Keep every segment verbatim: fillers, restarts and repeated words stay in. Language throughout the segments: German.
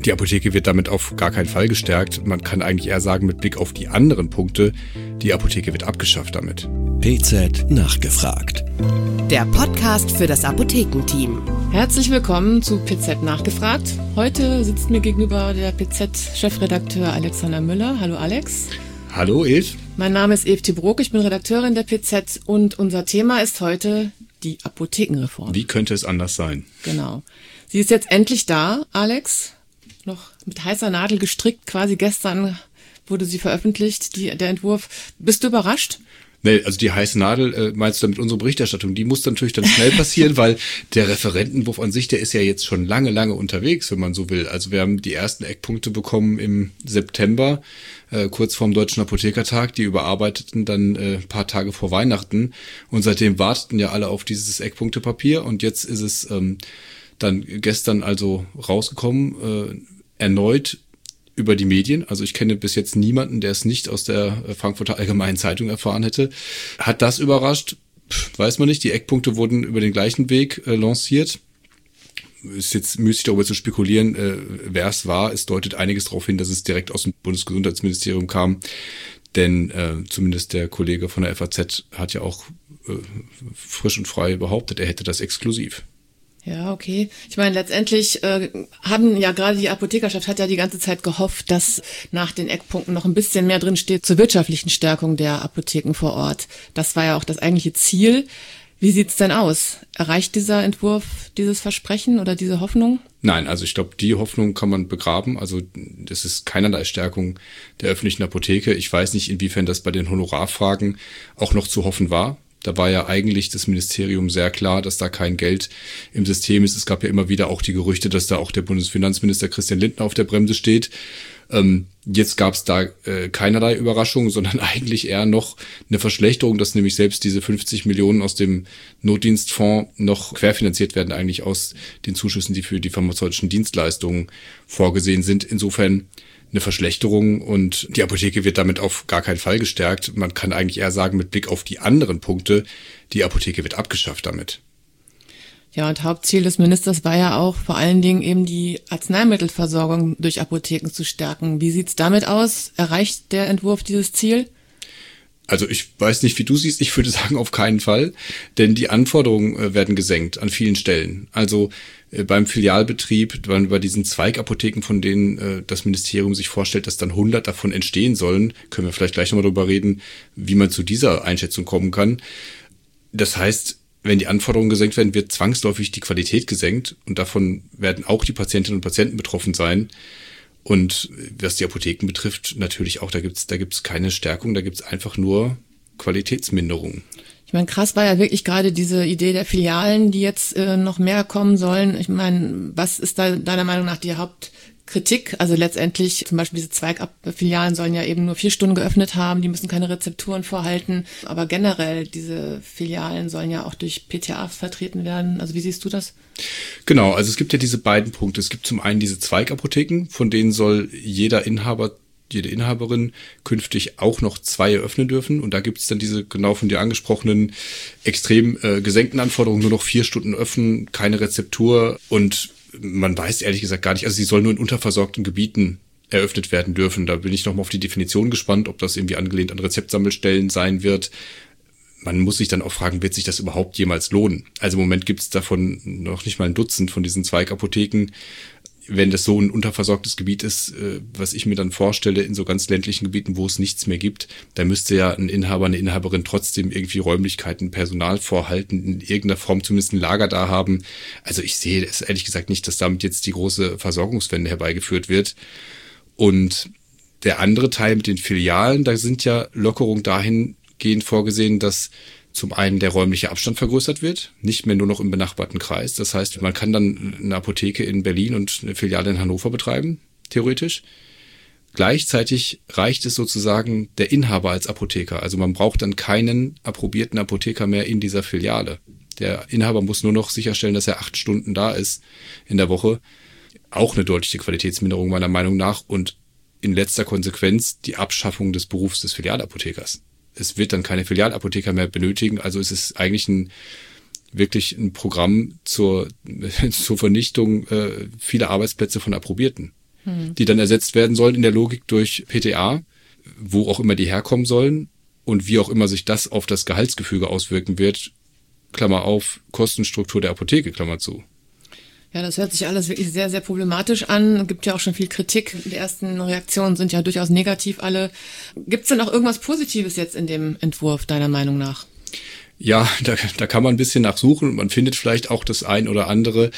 Die Apotheke wird damit auf gar keinen Fall gestärkt. Man kann eigentlich eher sagen, mit Blick auf die anderen Punkte, die Apotheke wird abgeschafft damit. P Z nachgefragt. Der Podcast für das Apothekenteam. Herzlich willkommen zu P Z nachgefragt. Heute sitzt mir gegenüber der P Z-Chefredakteur Alexander Müller. Hallo Alex. Hallo Eve. Mein Name ist Eve Tibrock, ich bin Redakteurin der P Z und unser Thema ist heute die Apothekenreform. Wie könnte es anders sein? Genau. Sie ist jetzt endlich da, Alex. Noch mit heißer Nadel gestrickt, quasi gestern wurde sie veröffentlicht, die, der Entwurf. Bist du überrascht? Nee, also die heiße Nadel, äh, meinst du damit unsere Berichterstattung, die muss natürlich dann schnell passieren, weil der Referentenentwurf an sich, der ist ja jetzt schon lange, lange unterwegs, wenn man so will. Also wir haben die ersten Eckpunkte bekommen im September, äh, kurz vorm Deutschen Apothekertag, die überarbeiteten dann äh, ein paar Tage vor Weihnachten und seitdem warteten ja alle auf dieses Eckpunktepapier und jetzt ist es ähm, dann gestern also rausgekommen, äh, erneut über die Medien. Also ich kenne bis jetzt niemanden, der es nicht aus der Frankfurter Allgemeinen Zeitung erfahren hätte. Hat das überrascht? Pff, weiß man nicht. Die Eckpunkte wurden über den gleichen Weg äh, lanciert. Ist jetzt müßig darüber zu spekulieren, äh, wer es war. Es deutet einiges darauf hin, dass es direkt aus dem Bundesgesundheitsministerium kam. Denn äh, zumindest der Kollege von der F A Z hat ja auch äh, frisch und frei behauptet, er hätte das exklusiv. Ja, okay. Ich meine, letztendlich äh, haben ja gerade die Apothekerschaft hat ja die ganze Zeit gehofft, dass nach den Eckpunkten noch ein bisschen mehr drin steht zur wirtschaftlichen Stärkung der Apotheken vor Ort. Das war ja auch das eigentliche Ziel. Wie sieht's denn aus? Erreicht dieser Entwurf dieses Versprechen oder diese Hoffnung? Nein, also ich glaube, die Hoffnung kann man begraben. Also das ist keinerlei Stärkung der öffentlichen Apotheke. Ich weiß nicht, inwiefern das bei den Honorarfragen auch noch zu hoffen war. Da war ja eigentlich das Ministerium sehr klar, dass da kein Geld im System ist. Es gab ja immer wieder auch die Gerüchte, dass da auch der Bundesfinanzminister Christian Lindner auf der Bremse steht. Ähm, jetzt gab es da äh, keinerlei Überraschung, sondern eigentlich eher noch eine Verschlechterung, dass nämlich selbst diese fünfzig Millionen aus dem Notdienstfonds noch querfinanziert werden, eigentlich aus den Zuschüssen, die für die pharmazeutischen Dienstleistungen vorgesehen sind. Insofern eine Verschlechterung und die Apotheke wird damit auf gar keinen Fall gestärkt. Man kann eigentlich eher sagen, mit Blick auf die anderen Punkte, die Apotheke wird abgeschafft damit. Ja, und Hauptziel des Ministers war ja auch vor allen Dingen eben die Arzneimittelversorgung durch Apotheken zu stärken. Wie sieht's damit aus? Erreicht der Entwurf dieses Ziel? Also ich weiß nicht, wie du siehst, ich würde sagen auf keinen Fall, denn die Anforderungen äh, werden gesenkt an vielen Stellen. Also äh, beim Filialbetrieb, bei, bei diesen Zweigapotheken, von denen äh, das Ministerium sich vorstellt, dass dann hundert davon entstehen sollen, können wir vielleicht gleich nochmal darüber reden, wie man zu dieser Einschätzung kommen kann. Das heißt, wenn die Anforderungen gesenkt werden, wird zwangsläufig die Qualität gesenkt und davon werden auch die Patientinnen und Patienten betroffen sein. Und was die Apotheken betrifft, natürlich auch, da gibt's da gibt's keine Stärkung, da gibt's einfach nur Qualitätsminderung. Ich meine, krass war ja wirklich gerade diese Idee der Filialen, die jetzt äh, noch mehr kommen sollen. Ich meine, was ist da deiner Meinung nach die Hauptkritik? Also letztendlich zum Beispiel diese Zweigfilialen sollen ja eben nur vier Stunden geöffnet haben, die müssen keine Rezepturen vorhalten. Aber generell, diese Filialen sollen ja auch durch P T A vertreten werden. Also wie siehst du das? Genau, also es gibt ja diese beiden Punkte. Es gibt zum einen diese Zweigapotheken, von denen soll jeder Inhaber, jede Inhaberin künftig auch noch zwei eröffnen dürfen. Und da gibt es dann diese genau von dir angesprochenen extrem äh, gesenkten Anforderungen, nur noch vier Stunden öffnen, keine Rezeptur. Und man weiß ehrlich gesagt gar nicht, also sie soll nur in unterversorgten Gebieten eröffnet werden dürfen. Da bin ich nochmal auf die Definition gespannt, ob das irgendwie angelehnt an Rezeptsammelstellen sein wird. Man muss sich dann auch fragen, wird sich das überhaupt jemals lohnen? Also im Moment gibt es davon noch nicht mal ein Dutzend von diesen Zweigapotheken. Wenn das so ein unterversorgtes Gebiet ist, was ich mir dann vorstelle, in so ganz ländlichen Gebieten, wo es nichts mehr gibt, da müsste ja ein Inhaber, eine Inhaberin trotzdem irgendwie Räumlichkeiten, Personal vorhalten, in irgendeiner Form zumindest ein Lager da haben. Also ich sehe es ehrlich gesagt nicht, dass damit jetzt die große Versorgungswende herbeigeführt wird. Und der andere Teil mit den Filialen, da sind ja Lockerungen dahingehend vorgesehen, dass zum einen der räumliche Abstand vergrößert wird, nicht mehr nur noch im benachbarten Kreis. Das heißt, man kann dann eine Apotheke in Berlin und eine Filiale in Hannover betreiben, theoretisch. Gleichzeitig reicht es sozusagen der Inhaber als Apotheker. Also man braucht dann keinen approbierten Apotheker mehr in dieser Filiale. Der Inhaber muss nur noch sicherstellen, dass er acht Stunden da ist in der Woche. Auch eine deutliche Qualitätsminderung meiner Meinung nach und in letzter Konsequenz die Abschaffung des Berufs des Filialapothekers. Es wird dann keine Filialapotheker mehr benötigen, also es ist eigentlich ein wirklich ein Programm zur zur Vernichtung äh, vieler Arbeitsplätze von Approbierten. hm. die dann ersetzt werden sollen in der Logik durch P T A, wo auch immer die herkommen sollen und wie auch immer sich das auf das Gehaltsgefüge auswirken wird, Klammer auf, Kostenstruktur der Apotheke, Klammer zu. Ja, das hört sich alles wirklich sehr, sehr problematisch an. Es gibt ja auch schon viel Kritik. Die ersten Reaktionen sind ja durchaus negativ alle. Gibt es denn auch irgendwas Positives jetzt in dem Entwurf, deiner Meinung nach? Ja, da, da kann man ein bisschen nachsuchen und man findet vielleicht auch das ein oder andere.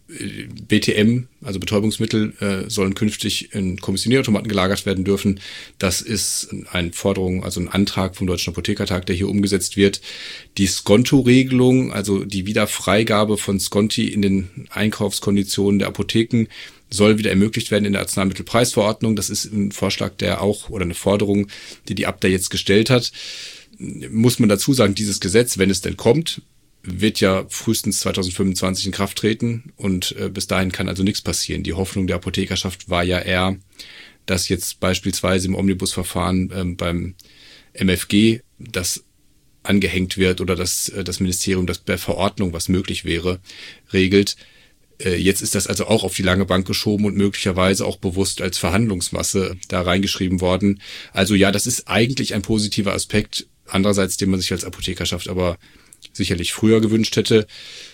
B T M, also Betäubungsmittel, äh, sollen künftig in Kommissionierautomaten gelagert werden dürfen. Das ist eine Forderung, also ein Antrag vom Deutschen Apothekertag, der hier umgesetzt wird. Die Skonto-Regelung, also die Wiederfreigabe von Skonti in den Einkaufskonditionen der Apotheken, soll wieder ermöglicht werden in der Arzneimittelpreisverordnung. Das ist ein Vorschlag, der auch, oder eine Forderung, die die Abda jetzt gestellt hat. Muss man dazu sagen, dieses Gesetz, wenn es denn kommt, wird ja frühestens zwanzig fünfundzwanzig in Kraft treten und äh, bis dahin kann also nichts passieren. Die Hoffnung der Apothekerschaft war ja eher, dass jetzt beispielsweise im Omnibusverfahren ähm, beim M F G das angehängt wird oder dass äh, das Ministerium das per Verordnung, was möglich wäre, regelt. Äh, jetzt ist das also auch auf die lange Bank geschoben und möglicherweise auch bewusst als Verhandlungsmasse da reingeschrieben worden. Also ja, das ist eigentlich ein positiver Aspekt, andererseits, den man sich als Apothekerschaft aber sicherlich früher gewünscht hätte.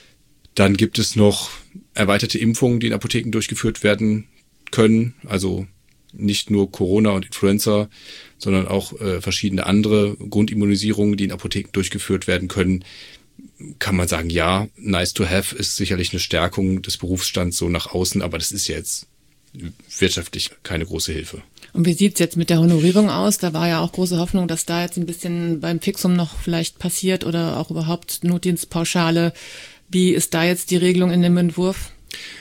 Dann gibt es noch erweiterte Impfungen, die in Apotheken durchgeführt werden können. Also nicht nur Corona und Influenza, sondern auch äh, verschiedene andere Grundimmunisierungen, die in Apotheken durchgeführt werden können. Kann man sagen, ja, nice to have ist sicherlich eine Stärkung des Berufsstands so nach außen, aber das ist ja jetzt wirtschaftlich keine große Hilfe. Und wie sieht's jetzt mit der Honorierung aus? Da war ja auch große Hoffnung, dass da jetzt ein bisschen beim Fixum noch vielleicht passiert oder auch überhaupt Notdienstpauschale. Wie ist da jetzt die Regelung in dem Entwurf?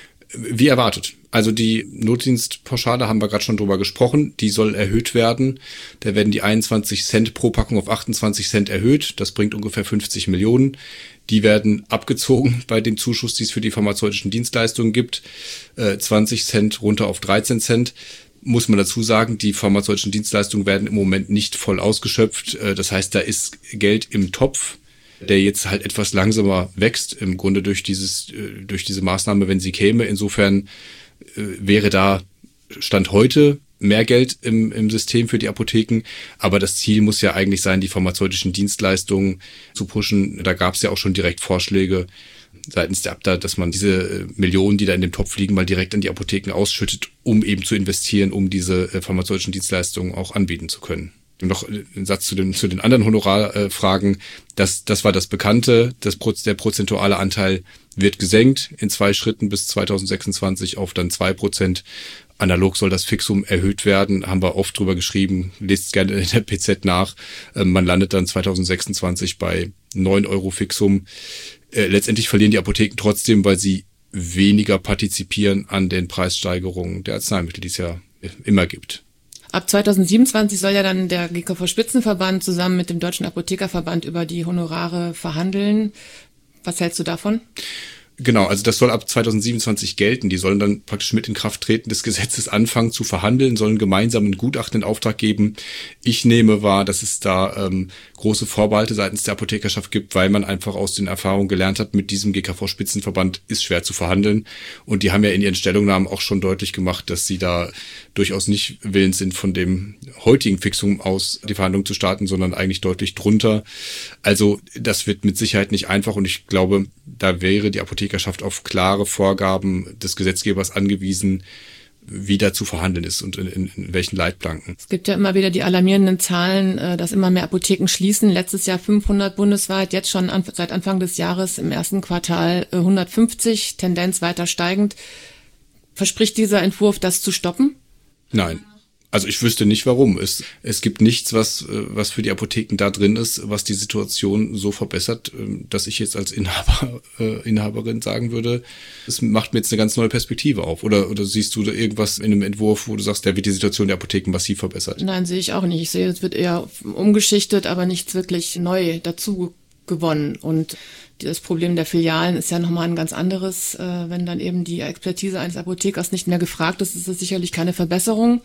Wie erwartet. Also die Notdienstpauschale haben wir gerade schon drüber gesprochen. Die soll erhöht werden. Da werden die einundzwanzig Cent pro Packung auf achtundzwanzig Cent erhöht. Das bringt ungefähr fünfzig Millionen. Die werden abgezogen bei dem Zuschuss, die es für die pharmazeutischen Dienstleistungen gibt. Äh, zwanzig Cent runter auf dreizehn Cent. Muss man dazu sagen, die pharmazeutischen Dienstleistungen werden im Moment nicht voll ausgeschöpft. Äh, das heißt, da ist Geld im Topf, der jetzt halt etwas langsamer wächst, im Grunde durch dieses, äh, durch diese Maßnahme, wenn sie käme. Insofern äh, wäre da Stand heute mehr Geld im, im System für die Apotheken. Aber das Ziel muss ja eigentlich sein, die pharmazeutischen Dienstleistungen zu pushen. Da gab es ja auch schon direkt Vorschläge seitens der Abda, dass man diese Millionen, die da in dem Topf liegen, mal direkt an die Apotheken ausschüttet, um eben zu investieren, um diese äh, pharmazeutischen Dienstleistungen auch anbieten zu können. Und noch ein Satz zu den, zu den anderen Honorarfragen. Das, das war das Bekannte. Das, der prozentuale Anteil wird gesenkt in zwei Schritten bis zwanzig sechsundzwanzig auf dann zwei Prozent. Analog soll das Fixum erhöht werden, haben wir oft drüber geschrieben, lest es gerne in der P Z nach. Man landet dann zwanzig sechsundzwanzig bei neun Euro Fixum. Letztendlich verlieren die Apotheken trotzdem, weil sie weniger partizipieren an den Preissteigerungen der Arzneimittel, die es ja immer gibt. Ab zwanzig siebenundzwanzig soll ja dann der G K V-Spitzenverband zusammen mit dem Deutschen Apothekerverband über die Honorare verhandeln. Was hältst du davon? Genau, also das soll ab zwanzig siebenundzwanzig gelten. Die sollen dann praktisch mit Inkrafttreten des Gesetzes anfangen zu verhandeln, sollen gemeinsam einen Gutachten in Auftrag geben. Ich nehme wahr, dass es da ähm, große Vorbehalte seitens der Apothekerschaft gibt, weil man einfach aus den Erfahrungen gelernt hat, mit diesem G K V-Spitzenverband ist schwer zu verhandeln. Und die haben ja in ihren Stellungnahmen auch schon deutlich gemacht, dass sie da durchaus nicht willens sind, von dem heutigen Fixum aus die Verhandlungen zu starten, sondern eigentlich deutlich drunter. Also das wird mit Sicherheit nicht einfach und ich glaube, da wäre die Apothekerschaft auf klare Vorgaben des Gesetzgebers angewiesen, wie da zu verhandeln ist und in, in, in welchen Leitplanken. Es gibt ja immer wieder die alarmierenden Zahlen, dass immer mehr Apotheken schließen. Letztes Jahr fünfhundert bundesweit, jetzt schon an, seit Anfang des Jahres im ersten Quartal hundertfünfzig, Tendenz weiter steigend. Verspricht dieser Entwurf, das zu stoppen? Nein. Also ich wüsste nicht, warum. Es, es gibt nichts, was, was für die Apotheken da drin ist, was die Situation so verbessert, dass ich jetzt als Inhaber, äh, Inhaberin sagen würde, es macht mir jetzt eine ganz neue Perspektive auf. Oder, oder siehst du da irgendwas in einem Entwurf, wo du sagst, der wird die Situation der Apotheken massiv verbessert? Nein, sehe ich auch nicht. Ich sehe, es wird eher umgeschichtet, aber nichts wirklich neu dazu gewonnen. Und das Problem der Filialen ist ja nochmal ein ganz anderes. Wenn dann eben die Expertise eines Apothekers nicht mehr gefragt ist, ist das sicherlich keine Verbesserung.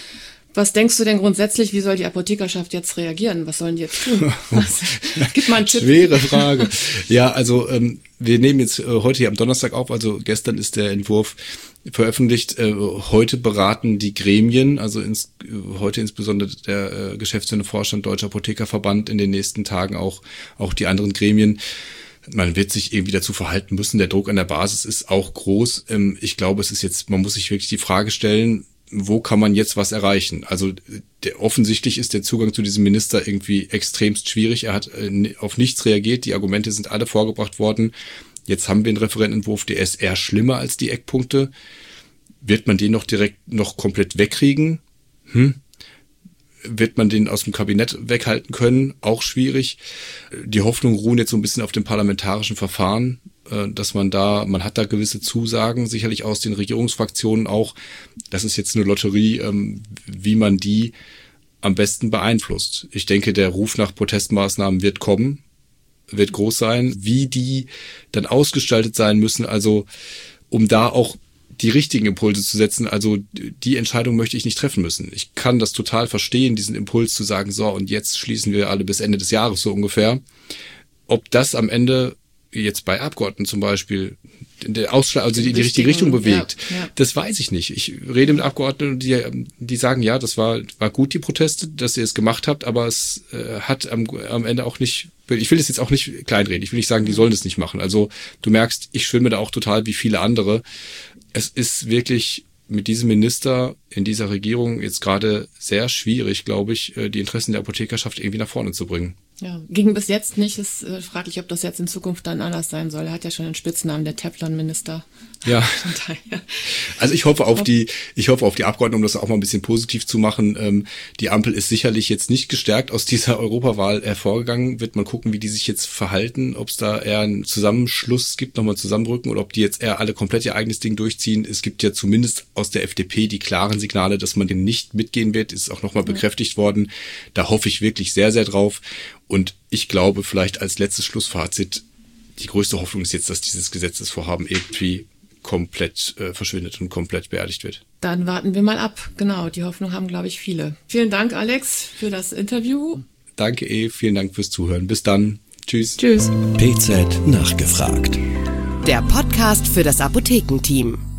Was denkst du denn grundsätzlich, wie soll die Apothekerschaft jetzt reagieren? Was sollen die jetzt tun? Was? Gib mal einen Tipp. Schwere Frage. Ja, also ähm, wir nehmen jetzt äh, heute hier am Donnerstag auf, also gestern ist der Entwurf veröffentlicht. Äh, heute beraten die Gremien, also ins, heute insbesondere der äh, geschäftsführende Vorstand Deutscher Apothekerverband, in den nächsten Tagen auch, auch die anderen Gremien. Man wird sich irgendwie dazu verhalten müssen. Der Druck an der Basis ist auch groß. Ähm, ich glaube, es ist jetzt, man muss sich wirklich die Frage stellen, wo kann man jetzt was erreichen? Also der, offensichtlich ist der Zugang zu diesem Minister irgendwie extremst schwierig. Er hat äh, auf nichts reagiert. Die Argumente sind alle vorgebracht worden. Jetzt haben wir einen Referentenentwurf, der ist eher schlimmer als die Eckpunkte. Wird man den noch direkt noch komplett wegkriegen? Hm? Wird man den aus dem Kabinett weghalten können? Auch schwierig. Die Hoffnungen ruhen jetzt so ein bisschen auf dem parlamentarischen Verfahren, dass man da, man hat da gewisse Zusagen, sicherlich aus den Regierungsfraktionen auch. Das ist jetzt eine Lotterie, wie man die am besten beeinflusst. Ich denke, der Ruf nach Protestmaßnahmen wird kommen, wird groß sein. Wie die dann ausgestaltet sein müssen, also um da auch die richtigen Impulse zu setzen, also die Entscheidung möchte ich nicht treffen müssen. Ich kann das total verstehen, diesen Impuls zu sagen, so und jetzt schließen wir alle bis Ende des Jahres so ungefähr. Ob das am Ende jetzt bei Abgeordneten zum Beispiel der Ausschlag, also die, die richtige Richtung bewegt, ja, ja. Das weiß ich nicht. Ich rede mit Abgeordneten, die, die sagen, ja, das war, war gut, die Proteste, dass ihr es gemacht habt, aber es äh, hat am, am Ende auch nicht, ich will das jetzt auch nicht kleinreden, ich will nicht sagen, die sollen das nicht machen. Also du merkst, ich schwimme da auch total wie viele andere. Es ist wirklich mit diesem Minister in dieser Regierung jetzt gerade sehr schwierig, glaube ich, die Interessen der Apothekerschaft irgendwie nach vorne zu bringen. Ja, ging bis jetzt nicht. Es ist äh, fraglich, ob das jetzt in Zukunft dann anders sein soll. Er hat ja schon den Spitznamen, der Teflon-Minister. Ja. Also ich hoffe auf die, ich hoffe auf die Abgeordneten, um das auch mal ein bisschen positiv zu machen. Ähm, die Ampel ist sicherlich jetzt nicht gestärkt aus dieser Europawahl hervorgegangen. Wird man gucken, wie die sich jetzt verhalten, ob es da eher einen Zusammenschluss gibt, nochmal zusammenrücken oder ob die jetzt eher alle komplett ihr eigenes Ding durchziehen. Es gibt ja zumindest aus der F D P die klaren Signale, dass man dem nicht mitgehen wird. Ist auch nochmal bekräftigt worden. Da hoffe ich wirklich sehr, sehr drauf. Und ich glaube, vielleicht als letztes Schlussfazit, die größte Hoffnung ist jetzt, dass dieses Gesetzesvorhaben irgendwie komplett äh, verschwindet und komplett beerdigt wird. Dann warten wir mal ab. Genau, die Hoffnung haben, glaube ich, viele. Vielen Dank, Alex, für das Interview. Danke, eh. Vielen Dank fürs Zuhören. Bis dann. Tschüss. Tschüss. P Z nachgefragt. Der Podcast für das Apothekenteam.